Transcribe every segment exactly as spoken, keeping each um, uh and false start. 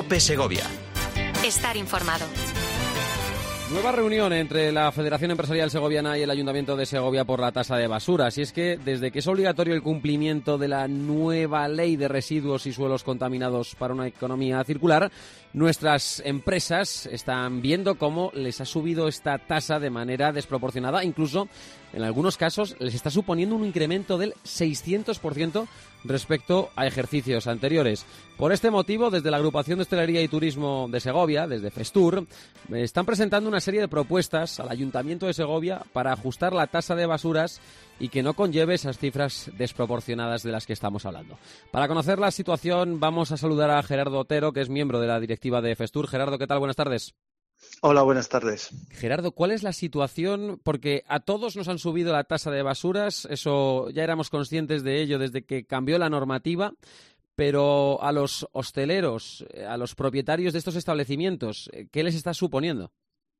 COPE Segovia. Estar informado. Nueva reunión entre la Federación Empresarial Segoviana y el Ayuntamiento de Segovia por la tasa de basuras. Y es que desde que es obligatorio el cumplimiento de la nueva ley de residuos y suelos contaminados para una economía circular, nuestras empresas están viendo cómo les ha subido esta tasa de manera desproporcionada. Incluso, en algunos casos, les está suponiendo un incremento del seiscientos por ciento respecto a ejercicios anteriores. Por este motivo, desde la Agrupación de Hostelería y Turismo de Segovia, desde Festur, están presentando una serie de propuestas al Ayuntamiento de Segovia para ajustar la tasa de basuras y que no conlleve esas cifras desproporcionadas de las que estamos hablando. Para conocer la situación, vamos a saludar a Gerardo Otero, que es miembro de la directiva de Festur. Gerardo, ¿qué tal? Buenas tardes. Hola, buenas tardes. Gerardo, ¿cuál es la situación? Porque a todos nos han subido la tasa de basuras, eso ya éramos conscientes de ello desde que cambió la normativa, pero a los hosteleros, a los propietarios de estos establecimientos, ¿qué les está suponiendo?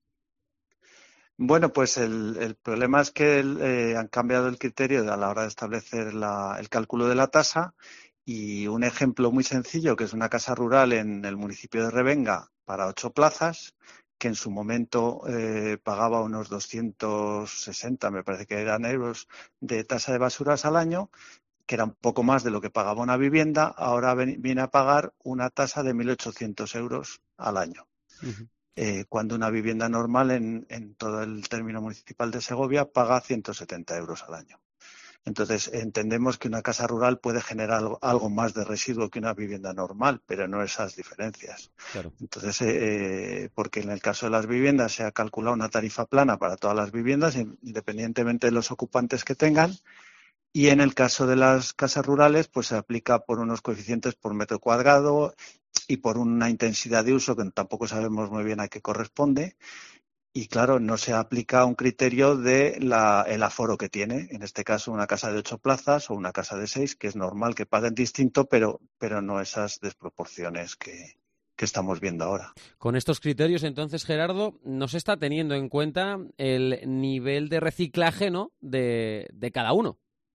Bueno, pues el, el problema es que eh, han cambiado el criterio a la hora de establecer la, el cálculo de la tasa, y un ejemplo muy sencillo, que es una casa rural en el municipio de Revenga para ocho plazas, que en su momento eh, pagaba unos doscientos sesenta, me parece que eran euros, de tasa de basuras al año, que era un poco más de lo que pagaba una vivienda, ahora ven, viene a pagar una tasa de mil ochocientos euros al año. Uh-huh. Eh, cuando una vivienda normal en, en todo el término municipal de Segovia paga ciento setenta euros al año. Entonces, entendemos que una casa rural puede generar algo, algo más de residuo que una vivienda normal, pero no esas diferencias. Claro. Entonces, eh, porque en el caso de las viviendas se ha calculado una tarifa plana para todas las viviendas, independientemente de los ocupantes que tengan, y en el caso de las casas rurales, pues se aplica por unos coeficientes por metro cuadrado y por una intensidad de uso que tampoco sabemos muy bien a qué corresponde. Y claro, no se aplica un criterio de la, el aforo que tiene, en este caso una casa de ocho plazas o una casa de seis, que es normal que paguen distinto, pero, pero no esas desproporciones que, que estamos viendo ahora. Con estos criterios, entonces, Gerardo, no se está teniendo en cuenta el nivel de reciclaje, ¿no?, de, de cada uno.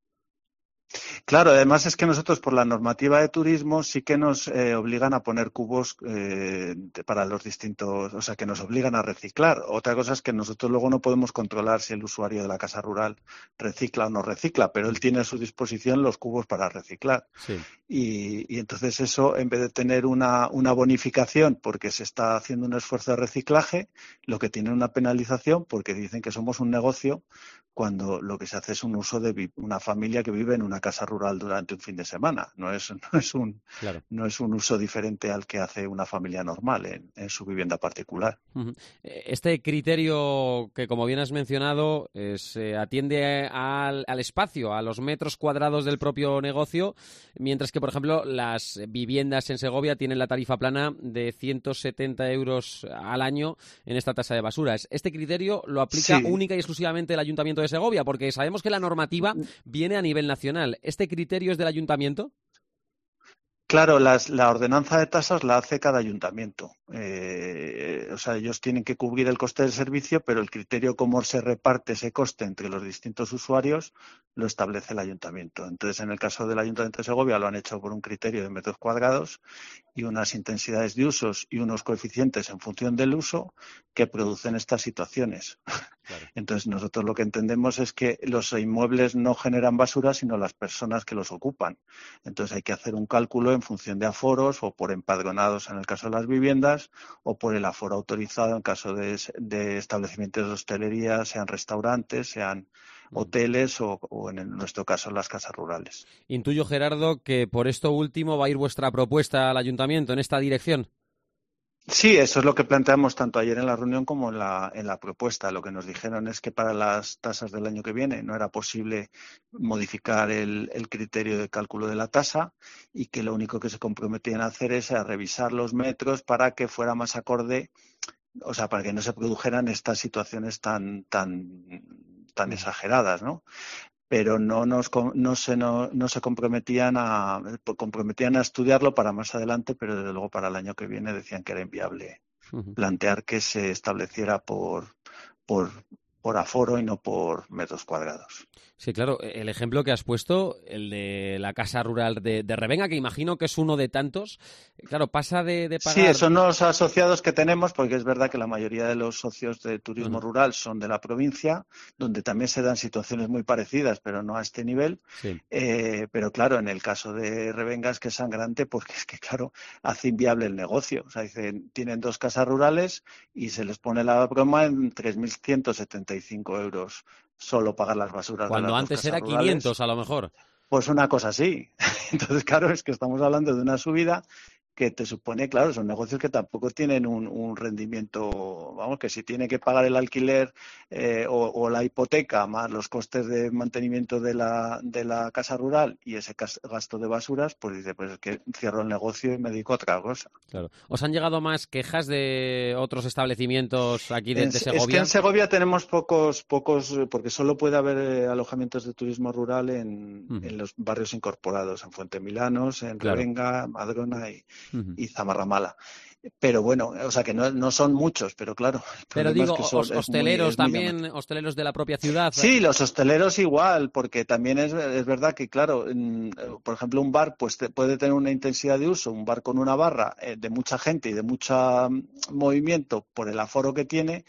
Claro, además es que nosotros por la normativa de turismo sí que nos eh, obligan a poner cubos eh, de, para los distintos, o sea, que nos obligan a reciclar. Otra cosa es que nosotros luego no podemos controlar si el usuario de la casa rural recicla o no recicla, pero él tiene a su disposición los cubos para reciclar. Sí. Y, y entonces eso, en vez de tener una, una bonificación porque se está haciendo un esfuerzo de reciclaje, lo que tiene una penalización porque dicen que somos un negocio cuando lo que se hace es un uso de una familia que vive en una casa rural durante un fin de semana. No es, no es, un, claro. no es un uso diferente al que hace una familia normal en, en su vivienda particular. Uh-huh. Este criterio que, como bien has mencionado, eh, se atiende al, al espacio, a los metros cuadrados del propio negocio, mientras que, por ejemplo, las viviendas en Segovia tienen la tarifa plana de ciento setenta euros al año en esta tasa de basuras. ¿Este criterio lo aplica sí. única y exclusivamente el Ayuntamiento de Segovia? Porque sabemos que la normativa viene a nivel nacional. ¿Este criterio es del Ayuntamiento? Claro, las, la ordenanza de tasas la hace cada ayuntamiento. Eh, o sea, ellos tienen que cubrir el coste del servicio, pero el criterio cómo se reparte ese coste entre los distintos usuarios lo establece el ayuntamiento. Entonces, en el caso del Ayuntamiento de Segovia lo han hecho por un criterio de metros cuadrados y unas intensidades de usos y unos coeficientes en función del uso que producen estas situaciones. Claro. Entonces, nosotros lo que entendemos es que los inmuebles no generan basura, sino las personas que los ocupan. Entonces, hay que hacer un cálculo en función de aforos o por empadronados en el caso de las viviendas o por el aforo autorizado en caso de, de establecimientos de hostelería, sean restaurantes, sean hoteles o, o en nuestro caso las casas rurales. Intuyo, Gerardo, que por esto último va a ir vuestra propuesta al ayuntamiento en esta dirección. Sí, eso es lo que planteamos tanto ayer en la reunión como en la, en la propuesta. Lo que nos dijeron es que para las tasas del año que viene no era posible modificar el, el criterio de cálculo de la tasa y que lo único que se comprometían a hacer es a revisar los metros para que fuera más acorde, o sea, para que no se produjeran estas situaciones tan, tan, tan exageradas, ¿no? Pero no nos no se no, no se comprometían a comprometían a estudiarlo para más adelante, pero desde luego para el año que viene decían que era inviable uh-huh. plantear que se estableciera por por por aforo y no por metros cuadrados. Sí, claro, el ejemplo que has puesto, el de la casa rural de, de Revenga, que imagino que es uno de tantos, claro, pasa de, de pagar... Sí, son los asociados que tenemos, porque es verdad que la mayoría de los socios de turismo uh-huh. rural son de la provincia, donde también se dan situaciones muy parecidas, pero no a este nivel. Sí. Eh, pero claro, en el caso de Revenga es que es sangrante, porque es que, claro, hace inviable el negocio. O sea, dicen, tienen dos casas rurales y se les pone la broma en tres mil ciento setenta y cinco euros. Solo pagar las basuras. Cuando de las antes dos era rurales. quinientos a lo mejor. Pues una cosa así. Entonces, claro, es que estamos hablando de una subida que te supone, claro, son negocios que tampoco tienen un, un rendimiento, vamos, que si tiene que pagar el alquiler eh, o, o la hipoteca más los costes de mantenimiento de la, de la casa rural y ese gasto de basuras, pues dice, pues es que cierro el negocio y me dedico a otra cosa. Claro. ¿Os han llegado más quejas de otros establecimientos aquí de, en, de Segovia? Es que en Segovia tenemos pocos, pocos, porque solo puede haber eh, alojamientos de turismo rural en, uh-huh. en los barrios incorporados, en Fuentemilanos, en claro. Revenga, Madrona y Uh-huh. y Zamarramala. Pero bueno, o sea que no, no son muchos, pero claro. Pero digo, es que son, hosteleros es muy, es también, muy hosteleros de la propia ciudad. Sí, los hosteleros igual, porque también es, es verdad que, claro, en, por ejemplo, un bar pues te, puede tener una intensidad de uso, un bar con una barra eh, de mucha gente y de mucho movimiento por el aforo que tiene,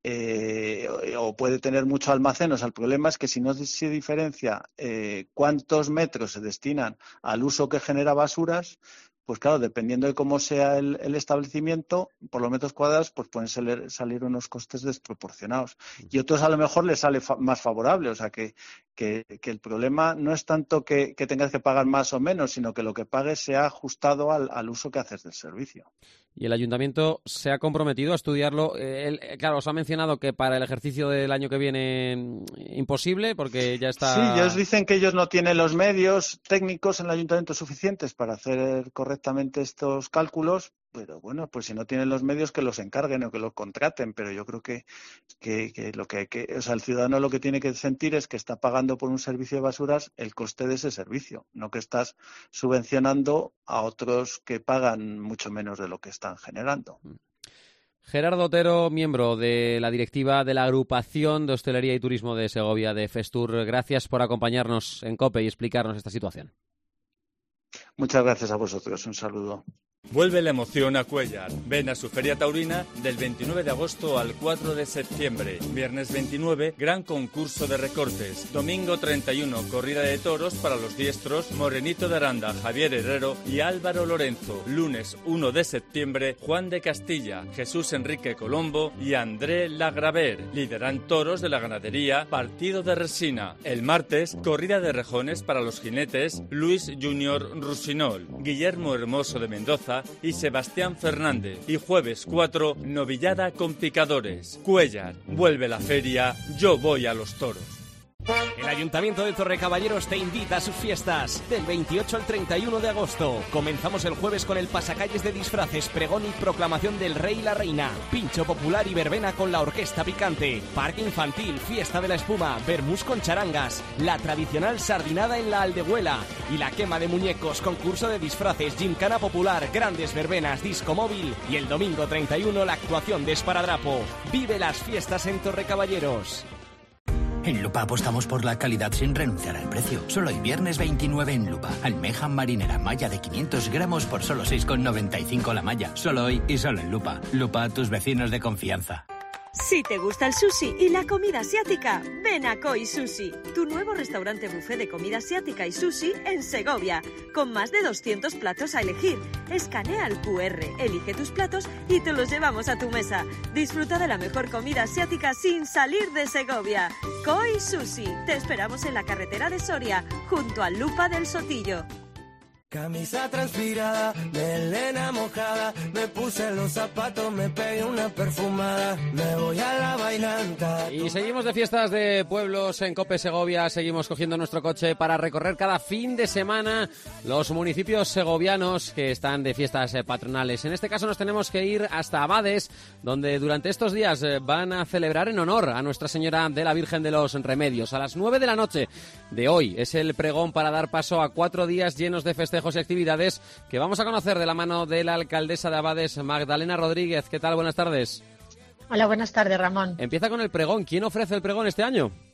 Eh, o puede tener muchos almacenes. El problema es que si no se diferencia eh, cuántos metros se destinan al uso que genera basuras, pues claro, dependiendo de cómo sea el, el establecimiento, por los metros cuadrados, pues pueden salir, salir unos costes desproporcionados. Y otros a lo mejor les sale fa- más favorable. O sea, que, que, que el problema no es tanto que, que tengas que pagar más o menos, sino que lo que pagues sea ajustado al, al uso que haces del servicio. Y el ayuntamiento se ha comprometido a estudiarlo. Eh, él, claro, os ha mencionado que para el ejercicio del año que viene imposible, porque ya está... Sí, ellos dicen que ellos no tienen los medios técnicos en el ayuntamiento suficientes para hacer correctamente estos cálculos, pero bueno, pues si no tienen los medios que los encarguen o que los contraten, pero yo creo que, que, que lo que hay que, o sea, el ciudadano lo que tiene que sentir es que está pagando por un servicio de basuras el coste de ese servicio, no que estás subvencionando a otros que pagan mucho menos de lo que están generando. Gerardo Otero, miembro de la directiva de la Agrupación de Hostelería y Turismo de Segovia, de Festur, gracias por acompañarnos en COPE y explicarnos esta situación. Muchas gracias a vosotros, un saludo. Vuelve la emoción a Cuéllar. Ven a su feria taurina del veintinueve de agosto al cuatro de septiembre. Viernes veintinueve, gran concurso de recortes. Domingo treinta y uno, corrida de toros para los diestros, Morenito de Aranda, Javier Herrero y Álvaro Lorenzo. Lunes uno de septiembre, Juan de Castilla, Jesús Enrique Colombo y André Lagraver. Lideran toros de la ganadería, partido de resina. El martes, corrida de rejones para los jinetes, Luis Junior Rusinol, Guillermo Hermoso de Mendoza y Sebastián Fernández. Y jueves cuatro, novillada con picadores. Cuéllar, vuelve la feria, yo voy a los toros. El Ayuntamiento de Torrecaballeros te invita a sus fiestas del veintiocho al treinta y uno de agosto. Comenzamos el jueves con el pasacalles de disfraces, pregón y proclamación del Rey y la Reina, pincho popular y verbena con la Orquesta Picante, parque infantil, fiesta de la espuma, vermús con charangas, la tradicional sardinada en la Aldehuela y la quema de muñecos, concurso de disfraces, gincana popular, grandes verbenas, disco móvil y el domingo treinta y uno la actuación de Esparadrapo. Vive las fiestas en Torrecaballeros. En Lupa apostamos por la calidad sin renunciar al precio. Solo el viernes veintinueve en Lupa. Almeja marinera malla de quinientos gramos por solo seis con noventa y cinco la malla. Solo hoy y solo en Lupa. Lupa, tus vecinos de confianza. Si te gusta el sushi y la comida asiática, ven a Koi Sushi, tu nuevo restaurante buffet de comida asiática y sushi en Segovia, con más de doscientos platos a elegir. Escanea el cu erre, elige tus platos y te los llevamos a tu mesa. Disfruta de la mejor comida asiática sin salir de Segovia. Koi Sushi, te esperamos en la carretera de Soria, junto al Lupa del Sotillo. Camisa transpirada, melena mojada, me puse los zapatos, me pegué una perfumada, me voy a la bailanta. Y seguimos de fiestas de pueblos en COPE Segovia, seguimos cogiendo nuestro coche para recorrer cada fin de semana los municipios segovianos que están de fiestas patronales. En este caso nos tenemos que ir hasta Abades, donde durante estos días van a celebrar en honor a Nuestra Señora de la Virgen de los Remedios. A las nueve de la noche de hoy es el pregón para dar paso a cuatro días llenos de festejos y actividades que vamos a conocer de la mano de la alcaldesa de Abades, Magdalena Rodríguez. ¿Qué tal? Buenas tardes. Hola, buenas tardes, Ramón. Empieza con el pregón. ¿Quién ofrece el pregón este año?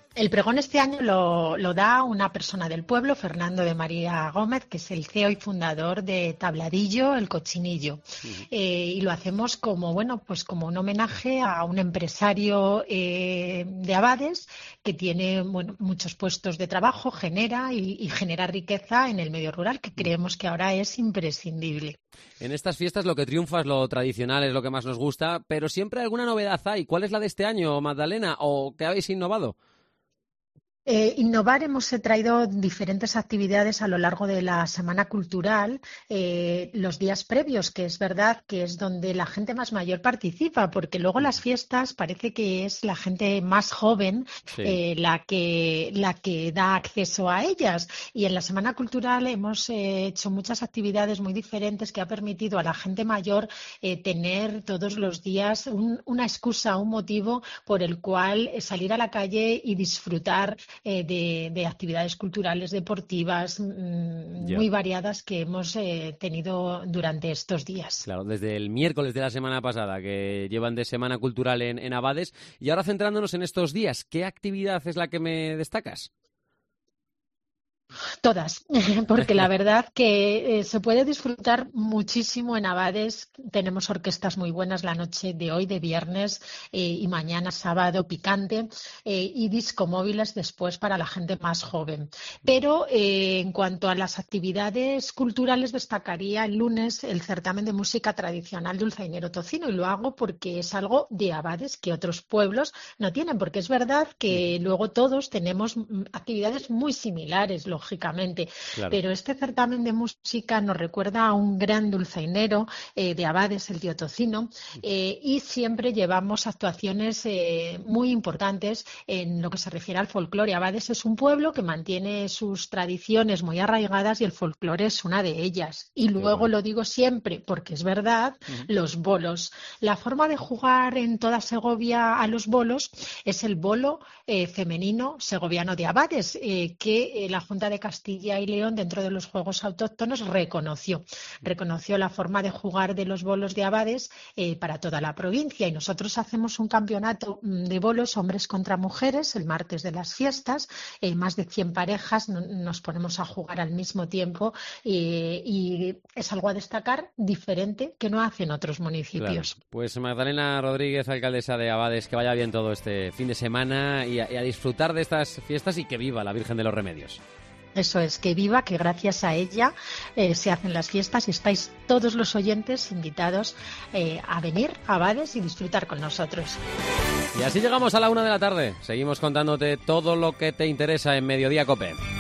El pregón este año lo, lo da una persona del pueblo, Fernando de María Gómez, que es el C E O y fundador de Tabladillo, el Cochinillo. Uh-huh. Eh, y lo hacemos como, bueno, pues como un homenaje a un empresario eh, de Abades que tiene, bueno, muchos puestos de trabajo, genera y, y genera riqueza en el medio rural, que creemos que ahora es imprescindible. En estas fiestas lo que triunfa es lo tradicional, es lo que más nos gusta, pero siempre alguna novedad hay. ¿Cuál es la de este año, Magdalena? ¿O qué habéis innovado? Eh, innovar, hemos traído diferentes actividades a lo largo de la Semana Cultural, eh, los días previos, que es verdad que es donde la gente más mayor participa, porque luego las fiestas parece que es la gente más joven sí. eh, la que la que da acceso a ellas. Y en la Semana Cultural hemos eh, hecho muchas actividades muy diferentes que ha permitido a la gente mayor eh, tener todos los días un, una excusa, un motivo por el cual salir a la calle y disfrutar Eh, de, de actividades culturales, deportivas, mmm, muy variadas que hemos eh, tenido durante estos días. Claro, desde el miércoles de la semana pasada, que llevan de Semana Cultural en, en Abades. Y ahora centrándonos en estos días, ¿qué actividad es la que me destacas? Todas, porque la verdad que eh, se puede disfrutar muchísimo en Abades. Tenemos orquestas muy buenas la noche de hoy, de viernes eh, y mañana sábado picante eh, y discomóviles después para la gente más joven. Pero eh, en cuanto a las actividades culturales destacaría el lunes el certamen de música tradicional dulzainero tocino, y lo hago porque es algo de Abades que otros pueblos no tienen, porque es verdad que luego todos tenemos actividades muy similares, lógicamente, claro. Pero este certamen de música nos recuerda a un gran dulzainero eh, de Abades, el tío Tocino, eh, y siempre llevamos actuaciones eh, muy importantes en lo que se refiere al folclore. Abades es un pueblo que mantiene sus tradiciones muy arraigadas y el folclore es una de ellas. Y luego bueno. Lo digo siempre, porque es verdad, uh-huh. Los bolos. La forma de jugar en toda Segovia a los bolos es el bolo eh, femenino segoviano de Abades, eh, que eh, la Junta de Castilla y León, dentro de los Juegos Autóctonos, reconoció. Reconoció la forma de jugar de los bolos de Abades eh, para toda la provincia. Y nosotros hacemos un campeonato de bolos hombres contra mujeres el martes de las fiestas. Eh, más de cien parejas no, nos ponemos a jugar al mismo tiempo eh, y es algo a destacar diferente que no hacen otros municipios. Claro. Pues Magdalena Rodríguez, alcaldesa de Abades, que vaya bien todo este fin de semana y a, y a disfrutar de estas fiestas y que viva la Virgen de los Remedios. Eso es, que viva, que gracias a ella eh, se hacen las fiestas y estáis todos los oyentes invitados eh, a venir a Abades y disfrutar con nosotros. Y así llegamos a la una de la tarde. Seguimos contándote todo lo que te interesa en Mediodía COPE.